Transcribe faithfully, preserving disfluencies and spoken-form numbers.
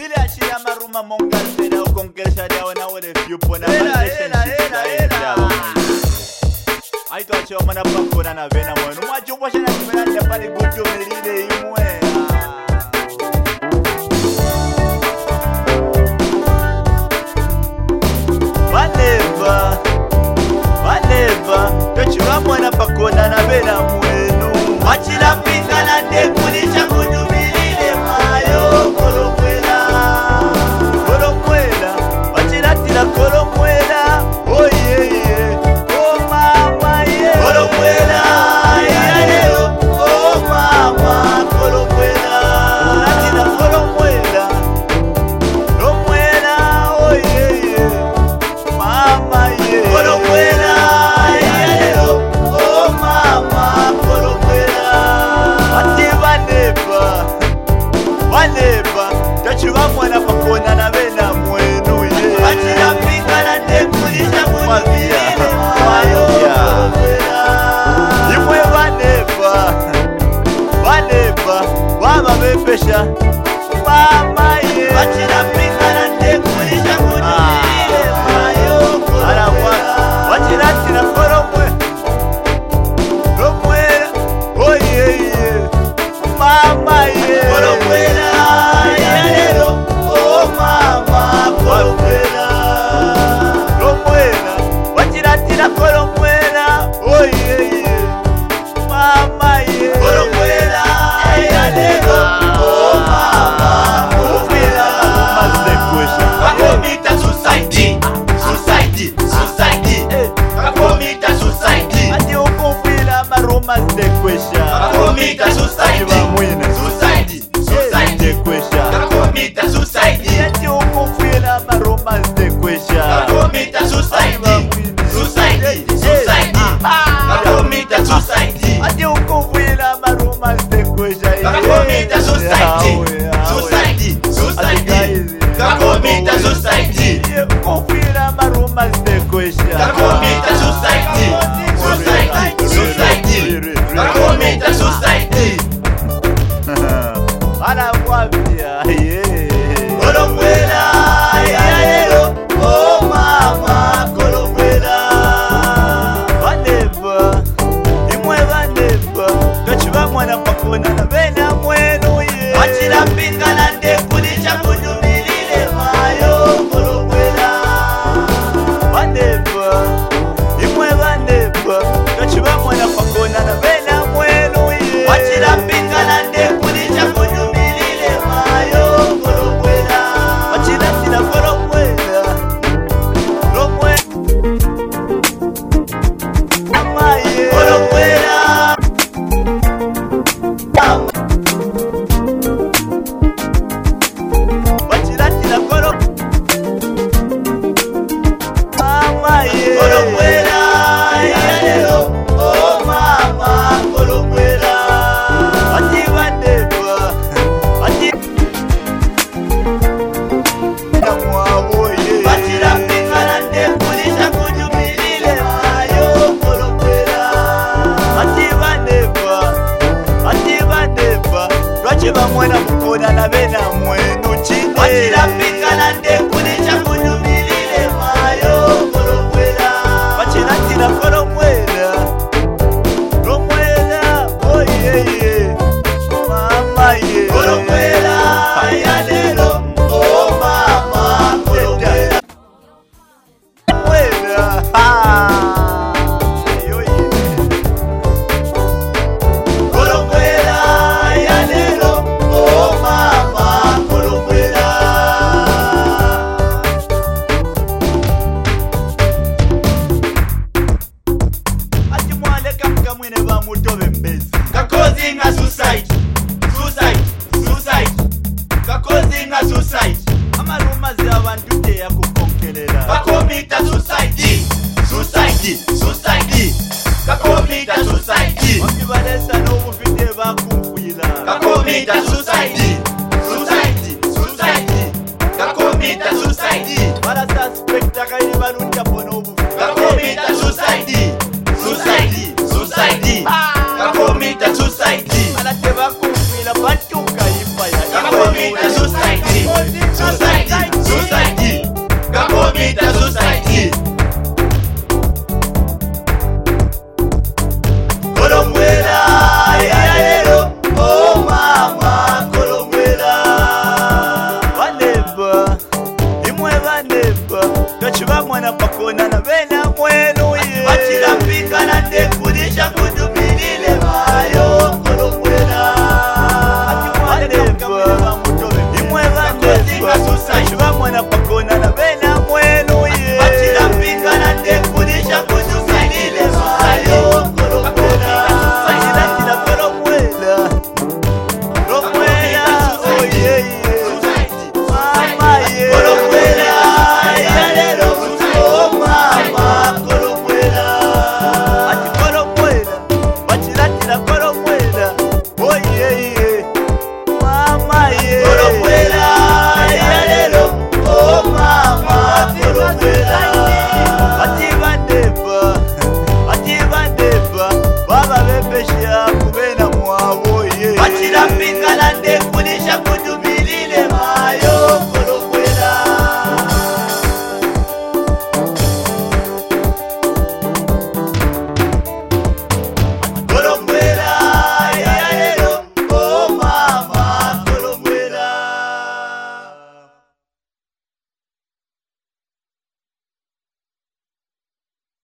Zile achia maruma monga Zela ukongelesha diawe na wale fyupo na relationship Aito achia wamana pakona na vena mwenu Mwachubwa shana kumelanda pali gudu melide imwe Vaneva Vaneva Tochura mwana pakona na vena mwenu Wachila pinga na ndekulisha kudumilile mayo Kolomwela Kolomwela Wachila tila kolomwela Oh yeah yeah Oh mama yeah Kolomwela Yeah yeah Oh mama Kolomwela Tila kolomwela Kolomwela Oh yeah yeah Mama yeah Kolomwela Yeah yeah Oh mama Kolomwela Ati vaneva Vaneva Tachiva mwana pakona na vena mwenu ye Achila pinga na ndekulisha kudumilile mayo Kolomwela Imwe vaneva Vaneva Vama vepesha Mama ye Achila pinga na ndekulisha kudumilile mayo Kolomwela Wachila tina kolomwe Kolomwela Oh yeah yeah Mama ye Kolomwela Yeah Oh mama Kolomwela Kolomwela Wachila tina kolomwela Oh yeah yeah Mama ye Kolomwela Yeah Oh mama Kolomwela Mazekwesha Kakomita society, society, society. Kakomita society, Ati ukumfila maruma zekwesha Kakomita society, Chivamwine society, society. Zekwesha Kakomita society, Ati ukumfila maruma zekwesha Kakomita society, society, society. Kakomita society, Ati ukumfila maruma zekwesha Kakomita society, society, society. Kakomita society, Ukumfila maruma zekwesha Kakomita society, society, society. Kakomita society. Ana mwapia yeah Kolomwela, yeah, oh mama, Kolomwela. Vaneva Imwe vaneva Tochiva mwana pakona na vena mwenu ye Wachila pinga na ndekulisha kudumilile mayo, Kolomwela. Vaneva Imwe vaneva Tochiva mwana pakona na vena mwenu ye Wachila pinga na ndekulisha kudumilile mayo, Kolomwela. Wachila tina kolomwela Kolomwela Mama ye Kolomwela. Wachila tina kolom Mama ye Kolomwela, yeah, oh mama, Kolomwela. Ati vaneva Ati Na mwabo ye Wachila pinga na ndekulisha kudumilile mayo, Kolomwela. Ati vaneva Ati vaneva Lwachiva mwana mukona na vena mwenu chine Wachila pinga na ndekulisha kudumilile mayo, Kolomwela. Wachila tina kolomwela Kolomwela Oh yeah yeah Mama ye Kolomwela, yeah, oh mama, Kolomwela. Kolomwela Ah Yo ye Kolomwela, yeah, oh mama, Kolomwela. Ati mwale kamuka mwene va mutobe mbezi Kakozinga suicide, suicide, suicide. Kakozinga suicide, Amarumazi abantu teya kukonkelela Kakomita suicide, suicide, suicide. Kakomita suicide, Wakibalesa n'obufite bakumvira Kakomita suicide.